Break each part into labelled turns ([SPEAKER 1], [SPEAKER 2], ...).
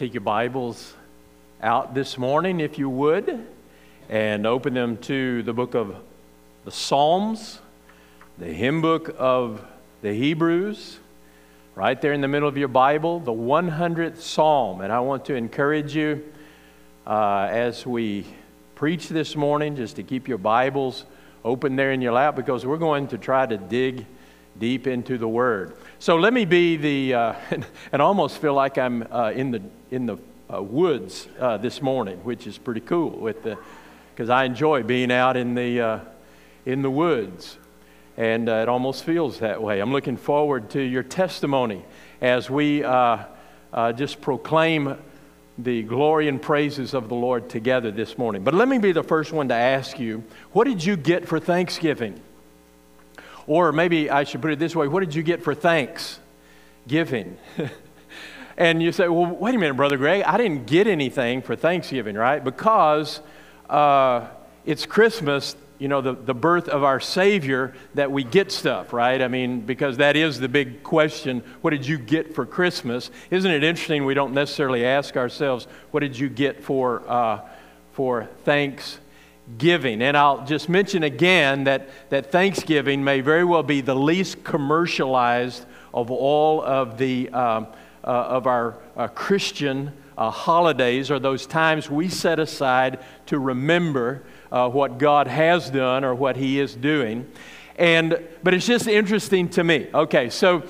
[SPEAKER 1] Take your Bibles out this morning, if you would, and open them to the book of the Psalms, the hymn book of the Hebrews, right there in the middle of your Bible, the 100th Psalm. And I want to encourage you as we preach this morning just to keep your Bibles open there in your lap, because we're going to try to dig deep into the Word. So let me be the, and I almost feel like I'm in the woods this morning, which is pretty cool, because I enjoy being out in the woods, and it almost feels that way. I'm looking forward to your testimony as we just proclaim the glory and praises of the Lord together this morning. But let me be the first one to ask you, what did you get for Thanksgiving? Or maybe I should put it this way, what did you get for Thanksgiving? And you say, well, wait a minute, Brother Greg, I didn't get anything for Thanksgiving, right? Because it's Christmas, you know, the birth of our Savior, that we get stuff, right? I mean, because that is the big question, what did you get for Christmas? Isn't it interesting we don't necessarily ask ourselves, what did you get for Thanksgiving? And I'll just mention again that Thanksgiving may very well be the least commercialized of all of the of our Christian holidays, or those times we set aside to remember what God has done or what He is doing. But it's just interesting to me. Okay, so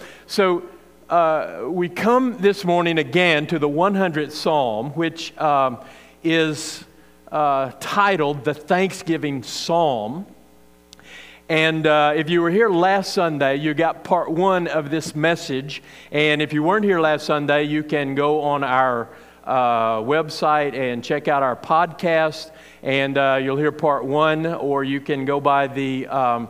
[SPEAKER 1] we come this morning again to the 100th Psalm, which is titled the Thanksgiving Psalm. And if you were here last Sunday, you got part one of this message. And if you weren't here last Sunday, you can go on our website and check out our podcast, and you'll hear part one, or you can go by the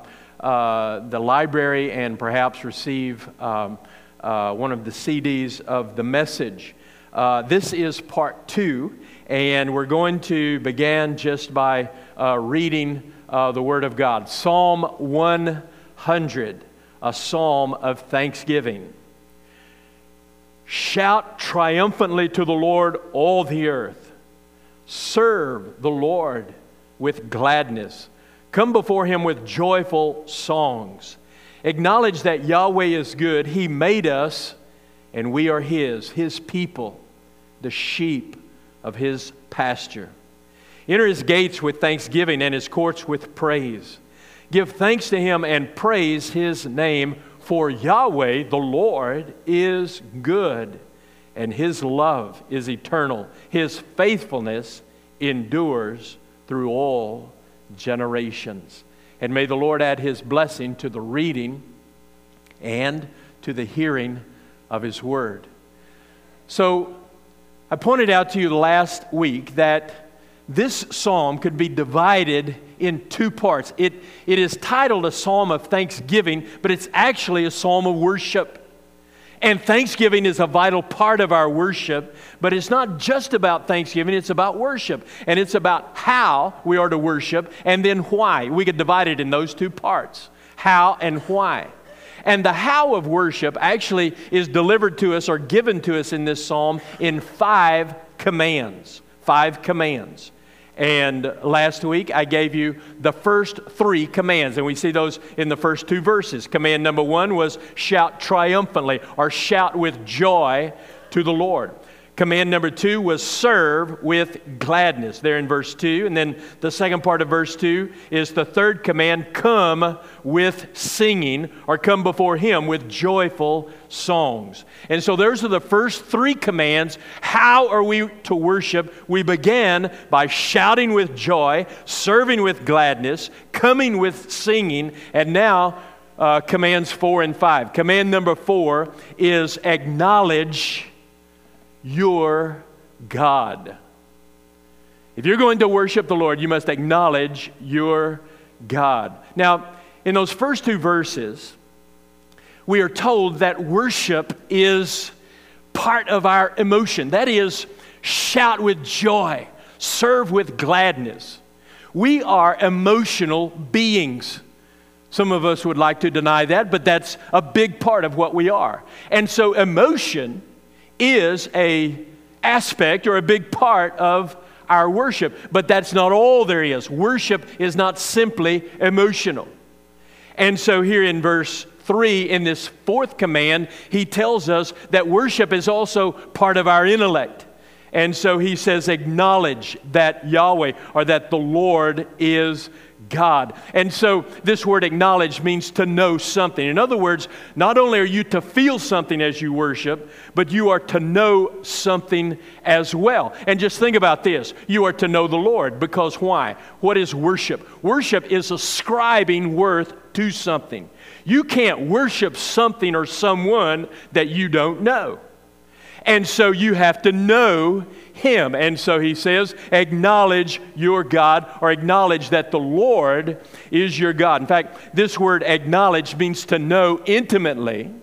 [SPEAKER 1] library and perhaps receive one of the CDs of the message. This is part two, and we're going to begin just by reading the Word of God. Psalm 100, a psalm of thanksgiving. Shout triumphantly to the Lord, all the earth. Serve the Lord with gladness. Come before Him with joyful songs. Acknowledge that Yahweh is good. He made us, and we are His people, the sheep of His pasture. Enter His gates with thanksgiving and His courts with praise. Give thanks to Him and praise His name, for Yahweh, the Lord, is good, and His love is eternal. His faithfulness endures through all generations. And may the Lord add His blessing to the reading and to the hearing of His Word. So, I pointed out to you last week that this psalm could be divided in two parts. It is titled a psalm of thanksgiving, but it's actually a psalm of worship. And thanksgiving is a vital part of our worship, but it's not just about thanksgiving, it's about worship. And it's about how we are to worship, and then why. We could divide it in those two parts, how and why. And the how of worship actually is delivered to us or given to us in this psalm in 5 commands. 5 commands. And last week I gave you the first 3 commands, and we see those in the first 2 verses. Command number 1 was shout triumphantly, or shout with joy to the Lord. Command number 2 was serve with gladness, there in verse 2. And then the second part of verse 2 is the third command, come with singing, or come before Him with joyful songs. And so those are the first 3 commands. How are we to worship? We began by shouting with joy, serving with gladness, coming with singing, and now commands 4 and 5. Command number 4 is acknowledge your God. If you're going to worship the Lord, you must acknowledge your God. Now, in those first 2 verses, we are told that worship is part of our emotion. That is, shout with joy, serve with gladness. We are emotional beings. Some of us would like to deny that, but that's a big part of what we are. And so emotion is a aspect or a big part of our worship. But that's not all there is. Worship is not simply emotional. And so here in verse 3, in this fourth command, he tells us that worship is also part of our intellect. And so he says, acknowledge that Yahweh, or that the Lord is God. And so this word acknowledge means to know something. In other words, not only are you to feel something as you worship, but you are to know something as well. And just think about this. You are to know the Lord, because why? What is worship? Worship is ascribing worth to something. You can't worship something or someone that you don't know. And so you have to know Him. And so he says, acknowledge your God, or acknowledge that the Lord is your God. In fact, this word acknowledge means to know intimately.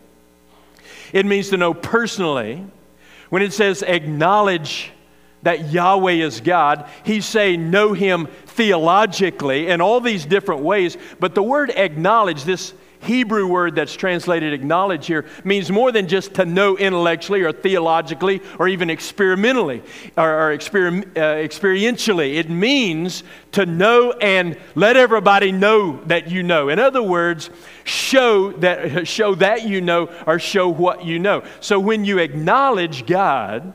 [SPEAKER 1] It means to know personally. When it says acknowledge that Yahweh is God, he's saying know Him theologically in all these different ways. But the word acknowledge, this Hebrew word that's translated acknowledge here, means more than just to know intellectually or theologically or even experimentally or experientially. It means to know and let everybody know that you know. In other words, show that you know, or show what you know. So when you acknowledge God,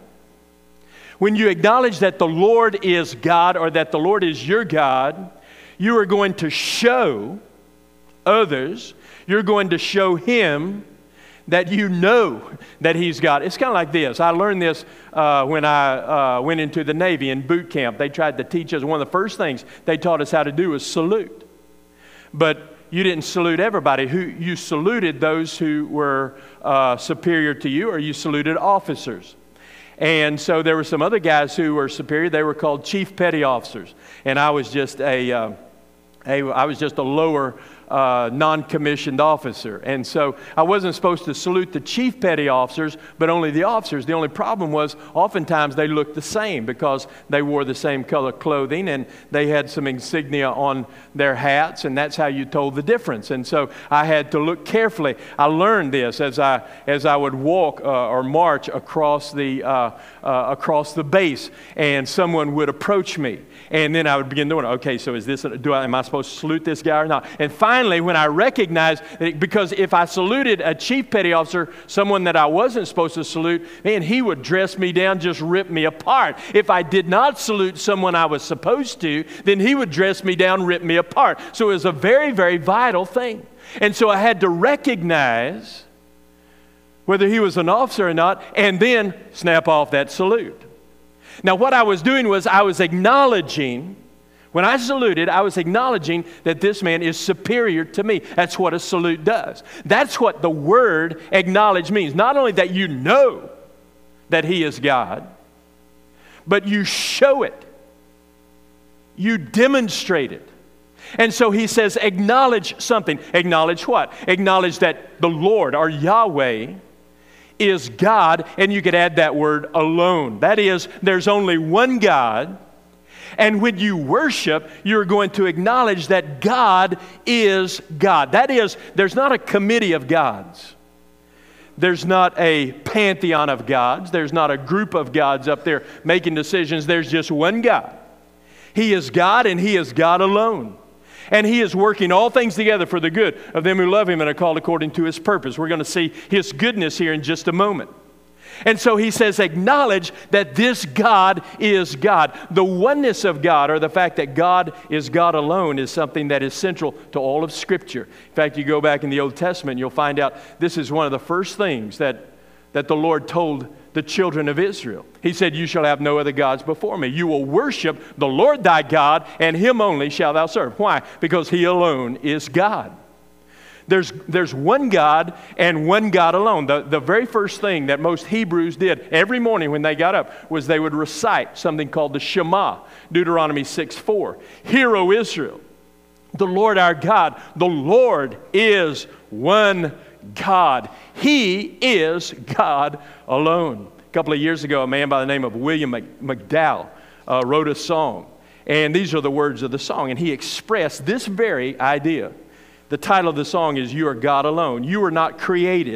[SPEAKER 1] when you acknowledge that the Lord is God, or that the Lord is your God, you are going to show others, you're going to show Him that you know that He's God. It's kind of like this. I learned this when I went into the Navy in boot camp. They tried to teach us, one of the first things they taught us how to do was salute. But you didn't salute everybody. You saluted those who were superior to you, or you saluted officers. And so there were some other guys who were superior. They were called chief petty officers. And I was just a lower non-commissioned officer. And so I wasn't supposed to salute the chief petty officers, but only the officers. The only problem was oftentimes they looked the same because they wore the same color clothing and they had some insignia on their hats, and that's how you told the difference. And so I had to look carefully. I learned this as I would walk or march across the base, and someone would approach me. And then I would begin doing, okay, so am I supposed to salute this guy or not? And finally, when I recognized that, because if I saluted a chief petty officer, someone that I wasn't supposed to salute, man, he would dress me down, just rip me apart. If I did not salute someone I was supposed to, then he would dress me down, rip me apart. So it was a very, very vital thing. And so I had to recognize whether he was an officer or not, and then snap off that salute. Now, what I was doing was I was acknowledging, when I saluted, I was acknowledging that this man is superior to me. That's what a salute does. That's what the word acknowledge means. Not only that you know that He is God, but you show it. You demonstrate it. And so he says, acknowledge something. Acknowledge what? Acknowledge that the Lord, or Yahweh, is God, and you could add that word alone. That is, there's only one God, and when you worship, you're going to acknowledge that God is God. That is, there's not a committee of gods. There's not a pantheon of gods. There's not a group of gods up there making decisions. There's just one God. He is God, and He is God alone. And He is working all things together for the good of them who love Him and are called according to His purpose. We're going to see His goodness here in just a moment. And so he says, acknowledge that this God is God. The oneness of God, or the fact that God is God alone, is something that is central to all of Scripture. In fact, you go back in the Old Testament, you'll find out this is one of the first things that the Lord told the children of Israel. He said, you shall have no other gods before me. You will worship the Lord thy God, and Him only shalt thou serve. Why? Because He alone is God. There's one God and one God alone. The very first thing that most Hebrews did every morning when they got up was they would recite something called the Shema, Deuteronomy 6:4. Hear, O Israel, the Lord our God, the Lord is one God. He is God alone. A couple of years ago, a man by the name of William McDowell wrote a song. And these are the words of the song. And he expressed this very idea. The title of the song is, You Are God Alone. You were not created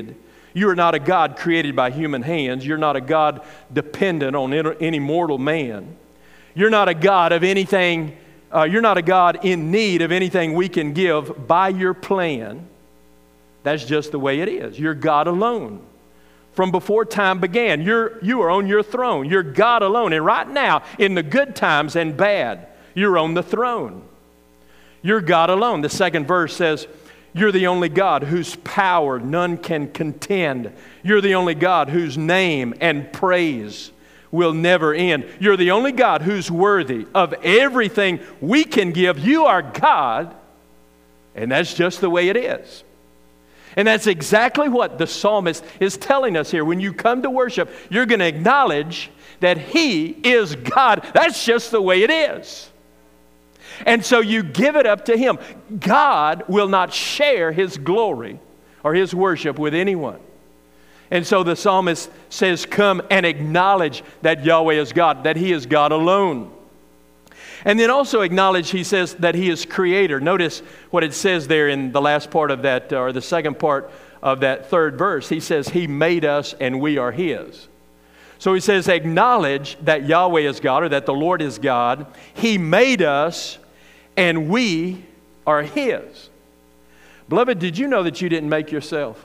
[SPEAKER 1] You are not a God created by human hands. You're not a God dependent on any mortal man. You're not a God of anything, you're not a God in need of anything we can give by your plan. That's just the way it is. You're God alone. From before time began, you are on your throne. You're God alone. And right now, in the good times and bad, you're on the throne. You're God alone. The second verse says, you're the only God whose power none can contend. You're the only God whose name and praise will never end. You're the only God who's worthy of everything we can give. You are God, and that's just the way it is. And that's exactly what the psalmist is telling us here. When you come to worship, you're going to acknowledge that He is God. That's just the way it is. And so you give it up to Him. God will not share His glory or His worship with anyone. And so the psalmist says, come and acknowledge that Yahweh is God, that He is God alone. And then also acknowledge, he says, that He is creator. Notice what it says there in the last part of that, or the second part of that third verse. He says, He made us and we are His. So he says, acknowledge that Yahweh is God, or that the Lord is God. He made us and we are His. Beloved, did you know that you didn't make yourself?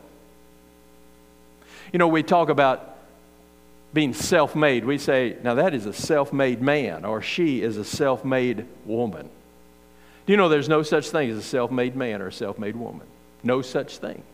[SPEAKER 1] You know, we talk about being self-made. We say, now that is a self-made man, or she is a self-made woman. Do you know there's no such thing as a self-made man or a self-made woman? No such thing.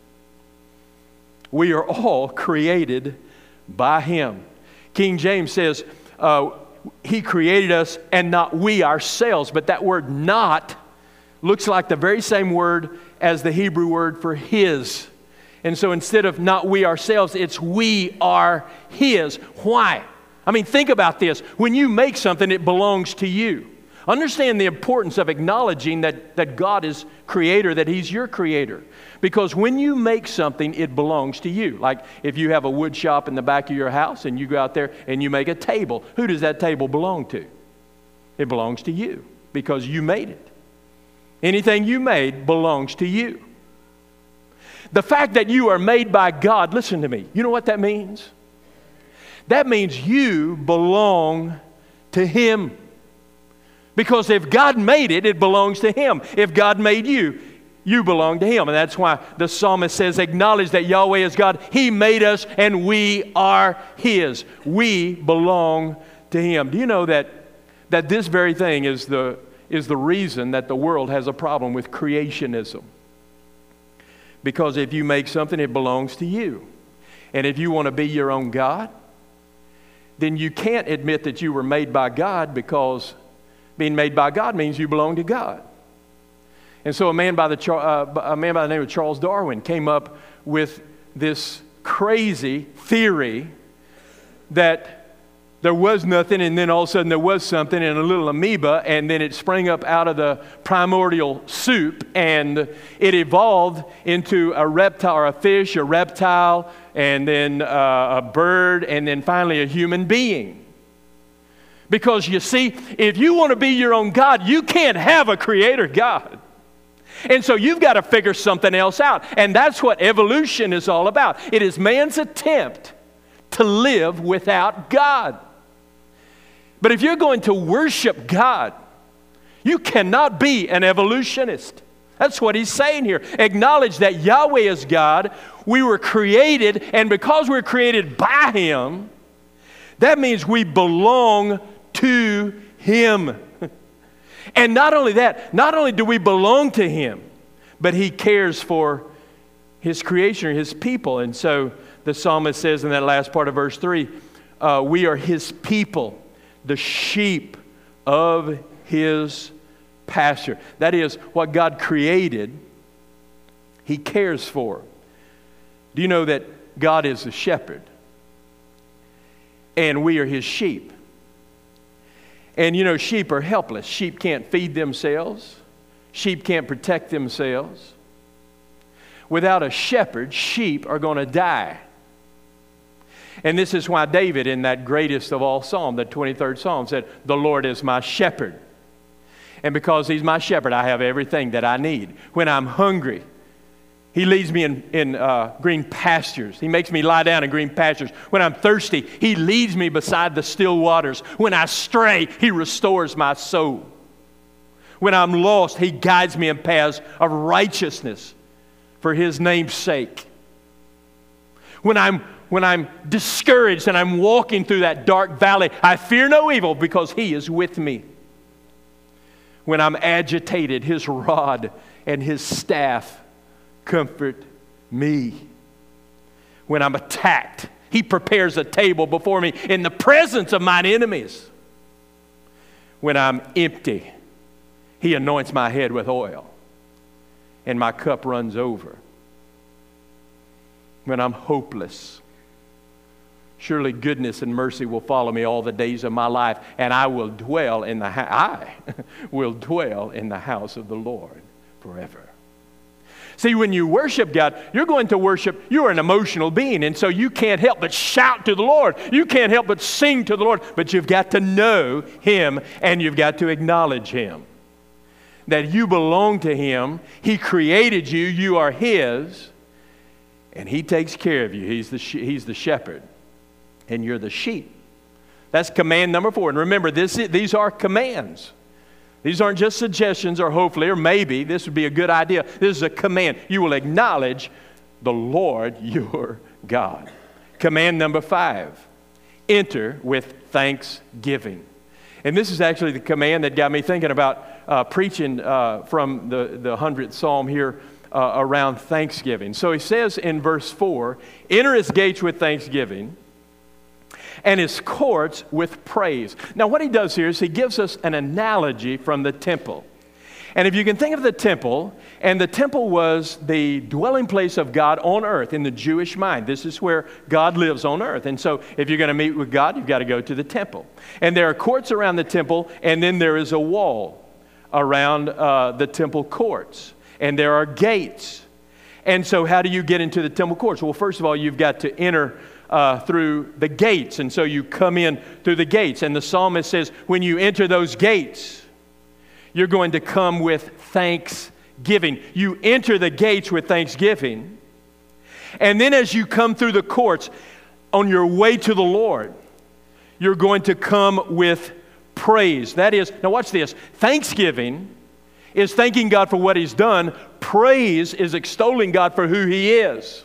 [SPEAKER 1] We are all created by Him. King James says, He created us and not we ourselves. But that word not looks like the very same word as the Hebrew word for His. And so instead of not we ourselves, it's we are His. Why? I mean, think about this. When you make something, it belongs to you. Understand the importance of acknowledging that God is creator, that He's your creator. Because when you make something, it belongs to you. Like if you have a wood shop in the back of your house and you go out there and you make a table, who does that table belong to? It belongs to you because you made it. Anything you made belongs to you. The fact that you are made by God, listen to me, you know what that means? That means you belong to Him. Because if God made it, it belongs to Him. If God made you, you belong to Him. And that's why the psalmist says, acknowledge that Yahweh is God. He made us and we are His. We belong to Him. Do you know that this very thing is the reason that the world has a problem with creationism? Because if you make something, it belongs to you. And if you want to be your own God, then you can't admit that you were made by God, because being made by God means you belong to God. And so a man by the name of Charles Darwin came up with this crazy theory that there was nothing, and then all of a sudden there was something in a little amoeba, and then it sprang up out of the primordial soup, and it evolved into a reptile, or a fish, a reptile, and then a bird, and then finally a human being. Because you see, if you want to be your own God, you can't have a creator God. And so you've got to figure something else out. And that's what evolution is all about. It is man's attempt to live without God. But if you're going to worship God, you cannot be an evolutionist. That's what he's saying here. Acknowledge that Yahweh is God. We were created, and because we're created by Him, that means we belong to Him. And not only that, not only do we belong to Him, but He cares for His creation, or His people. And so the psalmist says in that last part of verse 3, we are His people, the sheep of His pasture. That is, what God created, He cares for. Do you know that God is the shepherd? And we are His sheep. And you know, sheep are helpless. Sheep can't feed themselves. Sheep can't protect themselves. Without a shepherd, sheep are going to die. And this is why David, in that greatest of all psalm, the 23rd Psalm, said, the Lord is my shepherd. And because He's my shepherd, I have everything that I need. When I'm hungry, He leads me in green pastures. He makes me lie down in green pastures. When I'm thirsty, He leads me beside the still waters. When I stray, He restores my soul. When I'm lost, He guides me in paths of righteousness for His name's sake. When I'm discouraged and I'm walking through that dark valley, I fear no evil because He is with me. When I'm agitated, His rod and His staff comfort me. When I'm attacked, He prepares a table before me in the presence of mine enemies. When I'm empty, He anoints my head with oil, and my cup runs over. When I'm hopeless, surely goodness and mercy will follow me all the days of my life, and I will dwell in the house of the Lord forever. See, when you worship God, you're going to worship, you're an emotional being, and so you can't help but shout to the Lord. You can't help but sing to the Lord, but you've got to know Him, and you've got to acknowledge Him. That you belong to Him. He created you. You are His, and He takes care of you. He's the shepherd, and you're the sheep. That's command number 4. And remember, these are commands. These aren't just suggestions or hopefully or maybe. This would be a good idea. This is a command. You will acknowledge the Lord your God. Command number 5. Enter with thanksgiving. And this is actually the command that got me thinking about preaching from the 100th Psalm here around thanksgiving. So he says in verse 4, enter His gates with thanksgiving and His courts with praise. Now what he does here is he gives us an analogy from the temple. And if you can think of the temple, and the temple was the dwelling place of God on earth in the Jewish mind. This is where God lives on earth. And so if you're going to meet with God, you've got to go to the temple. And there are courts around the temple, and then there is a wall around the temple courts. And there are gates. And so how do you get into the temple courts? Well, first of all, you've got to enter through the gates. And so you come in through the gates. And the psalmist says, when you enter those gates, you're going to come with thanksgiving. You enter the gates with thanksgiving. And then as you come through the courts, on your way to the Lord, you're going to come with praise. That is, now watch this. Thanksgiving is thanking God for what He's done. Praise is extolling God for who He is.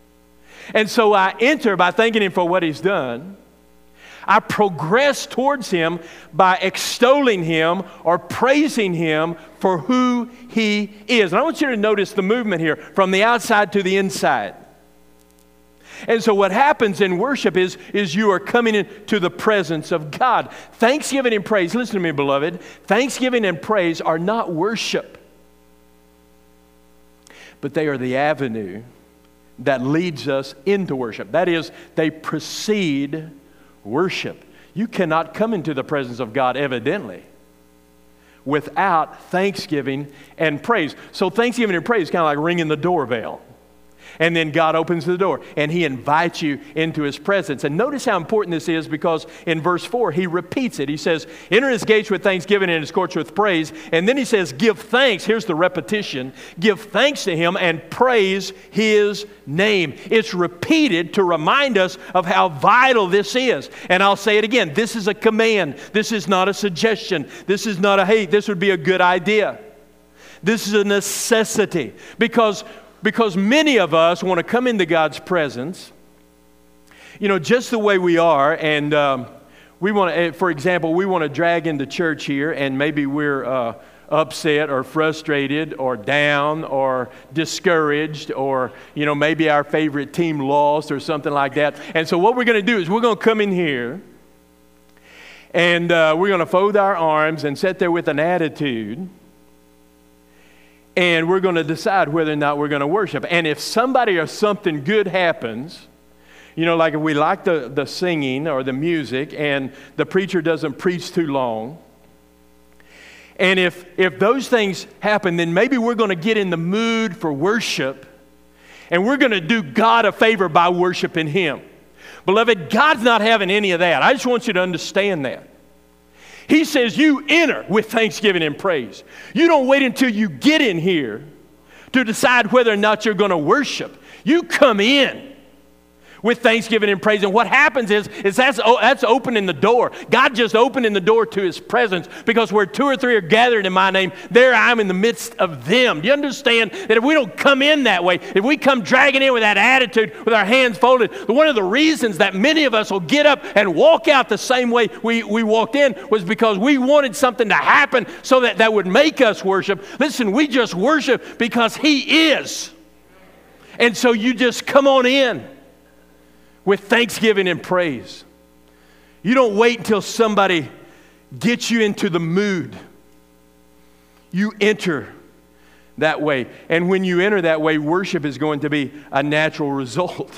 [SPEAKER 1] And so I enter by thanking Him for what He's done. I progress towards Him by extolling Him or praising Him for who He is. And I want you to notice the movement here from the outside to the inside. And so what happens in worship is you are coming into the presence of God. Thanksgiving and praise, listen to me, beloved. Thanksgiving and praise are not worship, but they are the avenue that leads us into worship. That is, they precede worship. You cannot come into the presence of God, evidently, without thanksgiving and praise. So thanksgiving and praise is kind of like ringing the doorbell. And then God opens the door and He invites you into His presence. And notice how important this is, because in verse 4, He repeats it. He says, enter His gates with thanksgiving and His courts with praise. And then He says, give thanks. Here's the repetition. Give thanks to Him and praise His name. It's repeated to remind us of how vital this is. And I'll say it again. This is a command. This is not a suggestion. This is not a, hey, this would be a good idea. This is a necessity, because many of us want to come into God's presence, just the way we are. And we want to, for example, we want to drag into church here, and maybe we're upset or frustrated or down or discouraged, or, maybe our favorite team lost or something like that. And so what we're going to do is we're going to come in here, and we're going to fold our arms and sit there with an attitude. And we're going to decide whether or not we're going to worship. And if somebody or something good happens, like if we like the singing or the music, and the preacher doesn't preach too long, and if those things happen, then maybe we're going to get in the mood for worship, and we're going to do God a favor by worshiping Him. Beloved, God's not having any of that. I just want you to understand that. He says you enter with thanksgiving and praise. You don't wait until you get in here to decide whether or not you're going to worship. You come in with thanksgiving and praise. And what happens is that's opening the door. God just opening the door to His presence, because where 2 or 3 are gathered in my name, there I am in the midst of them. Do you understand that if we don't come in that way, if we come dragging in with that attitude, with our hands folded, one of the reasons that many of us will get up and walk out the same way we walked in was because we wanted something to happen so that would make us worship. Listen, we just worship because He is. And so you just come on in with thanksgiving and praise. You don't wait until somebody gets you into the mood. You enter that way. And when you enter that way, worship is going to be a natural result.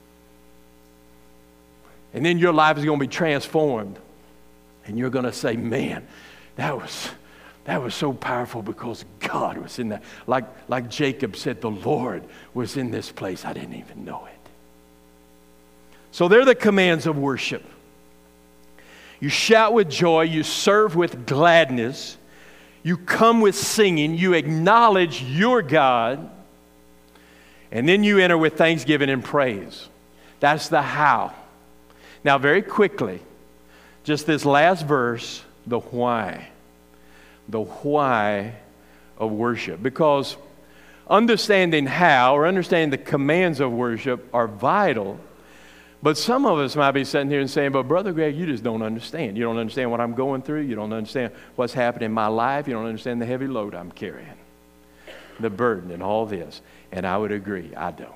[SPEAKER 1] And then your life is going to be transformed. And you're going to say, man, that was so powerful because God was in that. Like Jacob said, the Lord was in this place. I didn't even know it. So they're the commands of worship. You shout with joy. You serve with gladness. You come with singing. You acknowledge your God. And then you enter with thanksgiving and praise. That's the how. Now, very quickly, just this last verse, the why. The why of worship. Because understanding how, or understanding the commands of worship, are vital. But some of us might be sitting here and saying, but Brother Greg, you just don't understand. You don't understand what I'm going through. You don't understand what's happening in my life. You don't understand the heavy load I'm carrying, the burden and all this. And I would agree, I don't.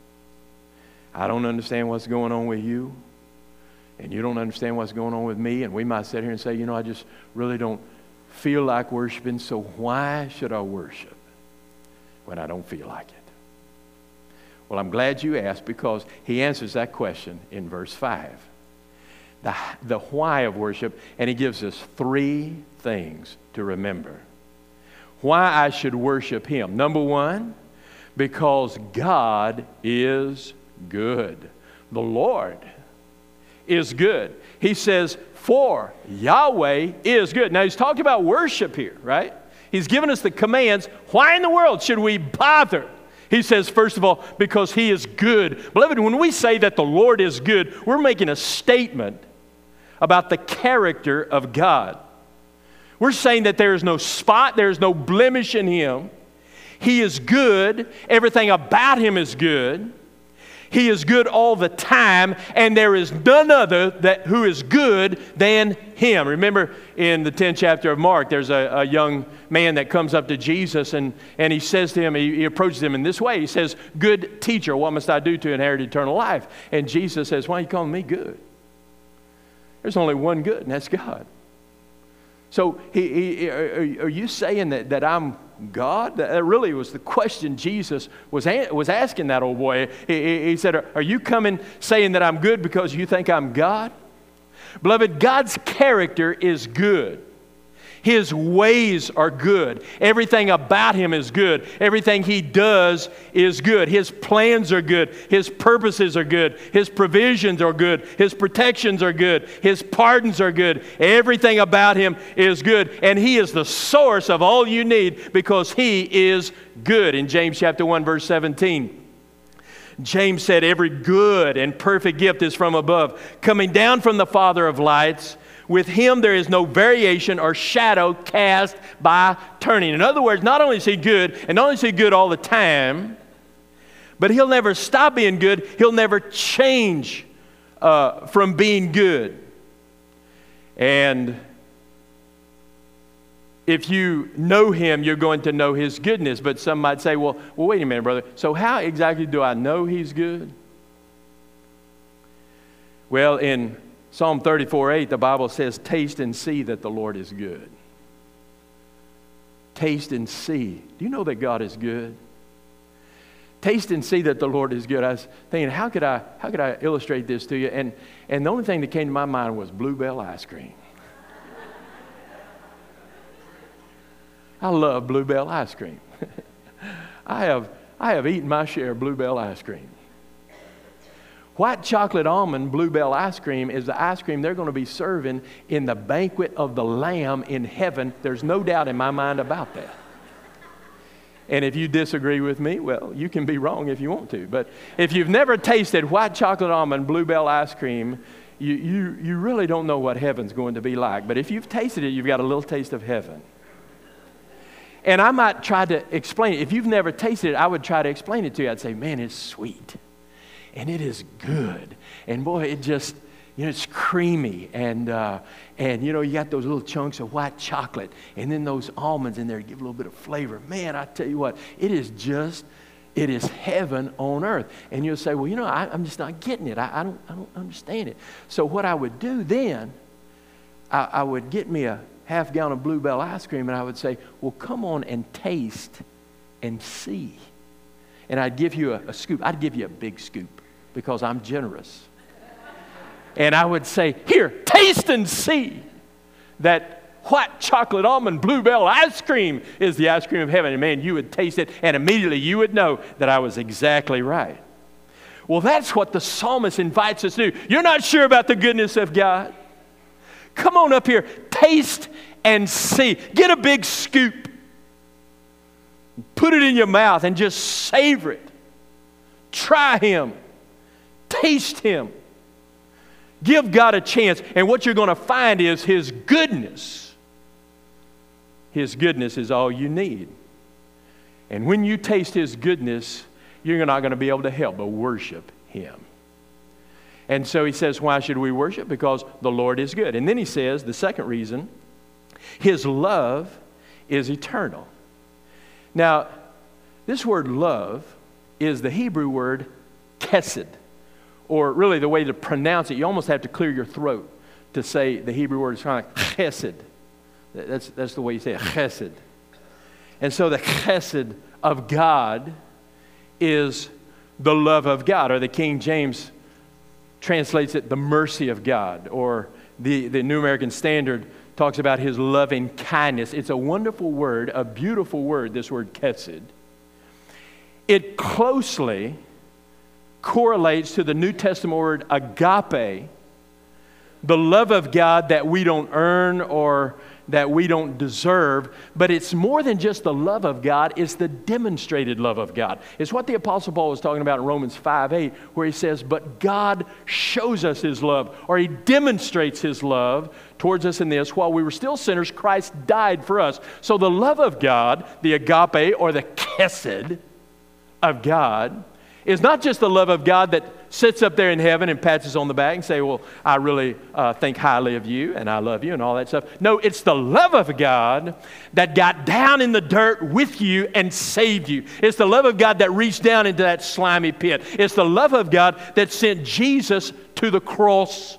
[SPEAKER 1] I don't understand what's going on with you. And you don't understand what's going on with me. And we might sit here and say, I just really don't feel like worshiping. So why should I worship when I don't feel like it? Well, I'm glad you asked, because he answers that question in verse 5. The why of worship, and he gives us 3 things to remember. Why I should worship him. Number 1, because God is good. The Lord is good. He says, for Yahweh is good. Now, he's talking about worship here, right? He's given us the commands. Why in the world should we bother? He says, first of all, because he is good. Beloved, when we say that the Lord is good, we're making a statement about the character of God. We're saying that there is no spot, there is no blemish in him. He is good. Everything about him is good. He is good all the time, and there is none other who is good than him. Remember in the 10th chapter of Mark, there's a young man that comes up to Jesus, and he says to him, he approaches him in this way. He says, good teacher, what must I do to inherit eternal life? And Jesus says, why are you calling me good? There's only one good, and that's God. So are you saying that I'm God? That really was the question Jesus was asking that old boy. He said, are you coming saying that I'm good because you think I'm God? Beloved, God's character is good. His ways are good. Everything about him is good. Everything he does is good. His plans are good. His purposes are good. His provisions are good. His protections are good. His pardons are good. Everything about him is good. And he is the source of all you need because he is good. In James chapter 1, verse 17, James said, every good and perfect gift is from above, coming down from the Father of lights. With him there is no variation or shadow cast by turning. In other words, not only is he good, and not only is he good all the time, but he'll never stop being good. He'll never change from being good. And if you know him, you're going to know his goodness. But some might say, well, wait a minute, brother. So how exactly do I know he's good? Well, in Psalm 34:8, the Bible says, taste and see that the Lord is good. Taste and see. Do you know that God is good? Taste and see that the Lord is good. I was thinking, how could I illustrate this to you? And the only thing that came to my mind was Bluebell ice cream. I love Bluebell ice cream. I have eaten my share of Bluebell ice cream. White chocolate almond Bluebell ice cream is the ice cream they're going to be serving in the banquet of the Lamb in heaven. There's no doubt in my mind about that. And if you disagree with me, well, you can be wrong if you want to. But if you've never tasted white chocolate almond bluebell ice cream, you really don't know what heaven's going to be like. But if you've tasted it, you've got a little taste of heaven. And I might try to explain it. If you've never tasted it, I would try to explain it to you. I'd say, man, it's sweet. And it is good. And boy, it just, it's creamy. And you got those little chunks of white chocolate. And then those almonds in there to give a little bit of flavor. Man, I tell you what, it is heaven on earth. And you'll say, well, I'm just not getting it. I don't understand it. So what I would do then, I would get me a half-gallon of Bluebell ice cream, and I would say, well, come on and taste and see. And I'd give you a scoop. I'd give you a big scoop because I'm generous. And I would say, here, taste and see that white chocolate almond Bluebell ice cream is the ice cream of heaven. And man, you would taste it, and immediately you would know that I was exactly right. Well, that's what the psalmist invites us to do. You're not sure about the goodness of God? Come on up here, taste and see. Get a big scoop. Put it in your mouth and just savor it. Try Him. Taste Him. Give God a chance. And what you're going to find is His goodness. His goodness is all you need. And when you taste His goodness, you're not going to be able to help but worship Him. And so he says, why should we worship? Because the Lord is good. And then he says, the second reason, His love is eternal. Now, this word love is the Hebrew word chesed, or really the way to pronounce it, you almost have to clear your throat to say the Hebrew word is kind of like chesed. That's the way you say it, chesed. And so the chesed of God is the love of God, or the King James translates it the mercy of God, or the New American Standard talks about His loving kindness. It's a wonderful word, a beautiful word, this word chesed. It closely correlates to the New Testament word agape, the love of God that we don't earn or that we don't deserve, but it's more than just the love of God, it's the demonstrated love of God. It's what the Apostle Paul was talking about in Romans 5:8, where he says, but God shows us His love, or He demonstrates His love towards us in this, while we were still sinners, Christ died for us. So the love of God, the agape or the chesed of God, is not just the love of God that sits up there in heaven and pats us on the back and say, well, I really think highly of you and I love you and all that stuff. No, it's the love of God that got down in the dirt with you and saved you. It's the love of God that reached down into that slimy pit. It's the love of God that sent Jesus to the cross.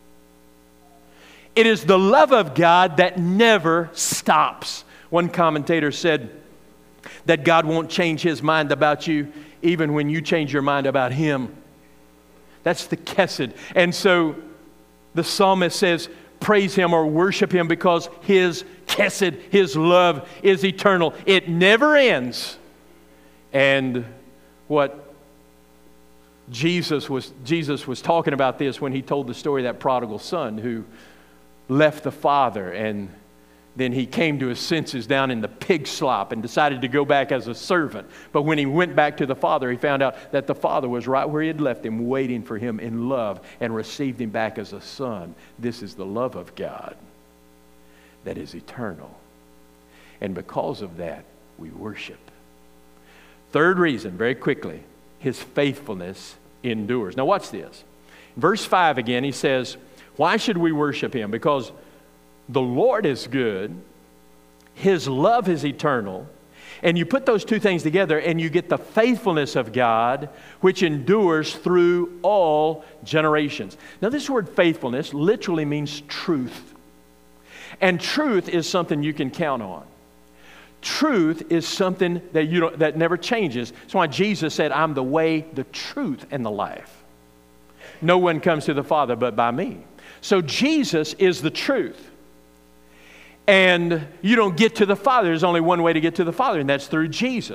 [SPEAKER 1] It is the love of God that never stops. One commentator said that God won't change His mind about you even when you change your mind about Him. That's the chesed. And so the psalmist says, praise Him or worship Him because His chesed, His love is eternal. It never ends. And what Jesus was talking about this when He told the story of that prodigal son who left the father, and then he came to his senses down in the pig slop and decided to go back as a servant. But when he went back to the father, he found out that the father was right where he had left him, waiting for him in love, and received him back as a son. This is the love of God that is eternal. And because of that, we worship. Third reason, very quickly, His faithfulness endures. Now watch this. Verse 5 again, he says, why should we worship Him? Because the Lord is good, His love is eternal, and you put those two things together and you get the faithfulness of God, which endures through all generations. Now this word faithfulness literally means truth. And truth is something you can count on. Truth is something that never changes. That's why Jesus said, I'm the way, the truth, and the life. No one comes to the Father but by me. So Jesus is the truth. And you don't get to the Father. There's only one way to get to the Father, and that's through Jesus.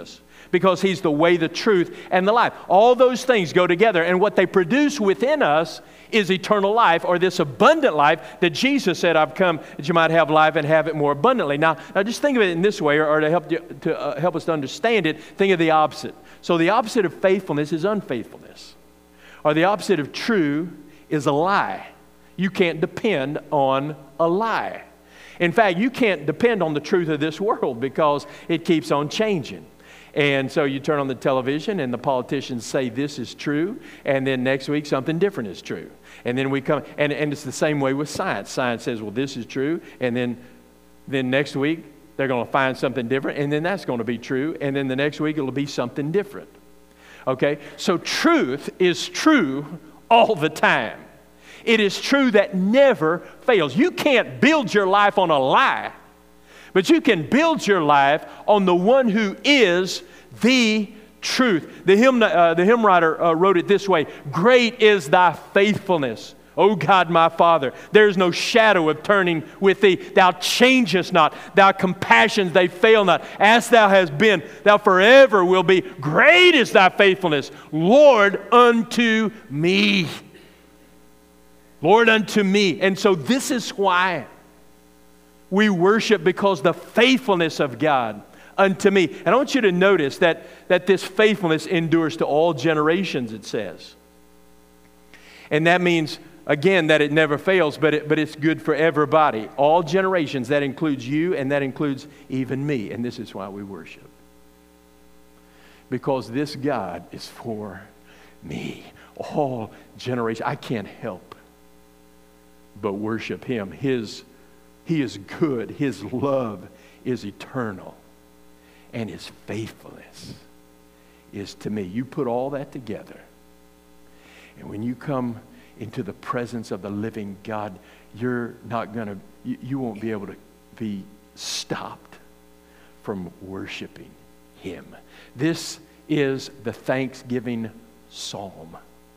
[SPEAKER 1] because He's the way, the truth, and the life. All those things go together, and what they produce within us is eternal life, or this abundant life that Jesus said, I've come that you might have life and have it more abundantly. Now just think of it in this way, or to help us to understand it, think of the opposite. So the opposite of faithfulness is unfaithfulness, or the opposite of true is a lie. You can't depend on a lie. In fact, you can't depend on the truth of this world because it keeps on changing. And so you turn on the television and the politicians say this is true, and then next week something different is true. And then we come, and it's the same way with science. Science says, well, this is true, and then next week they're going to find something different, and then that's going to be true, and then the next week it'll be something different. Okay? So truth is true all the time. It is true that never fails. You can't build your life on a lie, but you can build your life on the one who is the truth. The hymn writer wrote it this way: great is thy faithfulness, O God my Father. There is no shadow of turning with thee. Thou changest not. Thy compassions, they fail not. As thou hast been, thou forever will be. Great is thy faithfulness, Lord, unto me. Lord, unto me. And so this is why we worship, because the faithfulness of God unto me. And I want you to notice that this faithfulness endures to all generations, it says. And that means, again, that it never fails, but it's good for everybody. All generations, that includes you, and that includes even me. And this is why we worship. Because this God is for me. All generations. I can't help but worship Him. He is good. His love is eternal. And His faithfulness is to me. You put all that together, and when you come into the presence of the living God, you won't be able to be stopped from worshiping Him. This is the Thanksgiving Psalm.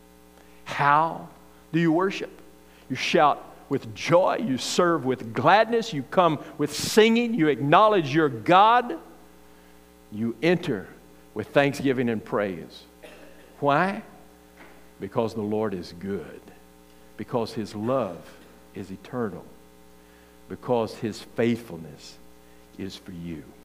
[SPEAKER 1] How do you worship? You shout with joy, you serve with gladness, you come with singing, you acknowledge your God, you enter with thanksgiving and praise. Why? Because the Lord is good, because His love is eternal, because His faithfulness is for you.